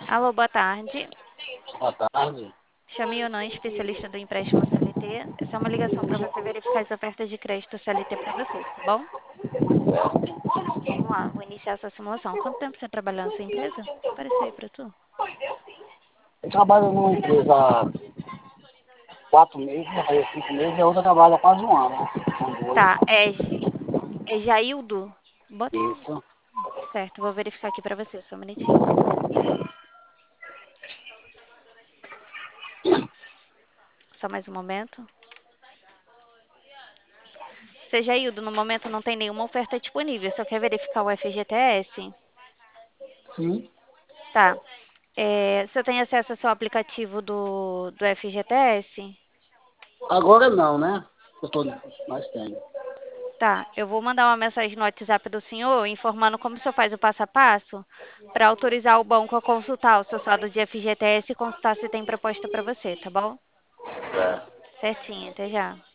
Alô, boa tarde. Boa tarde. Chame o Yonan, especialista do empréstimo CLT. Essa é uma ligação para você verificar as ofertas de crédito CLT para você, tá bom? Vamos lá, vou iniciar essa simulação. Quanto tempo você trabalhou na sua empresa? Apareceu aí para tu. Eu trabalho numa empresa há 4 meses, vai 5 meses, e a outra trabalha há quase um ano. São dois. Tá, é Jaildo? Bota esse. Isso. Certo, vou verificar aqui para você, só um minutinho. Só mais um momento. Seu Jaildo, no momento não tem nenhuma oferta disponível. Só quer verificar o FGTS? Sim. Tá. Você tem acesso ao seu aplicativo do FGTS? Agora não, né? Eu tô, mas tenho. Tá, eu vou mandar uma mensagem no WhatsApp do senhor informando como o senhor faz o passo a passo para autorizar o banco a consultar o seu saldo de FGTS e consultar se tem proposta para você, tá bom? É. Certinho, até já.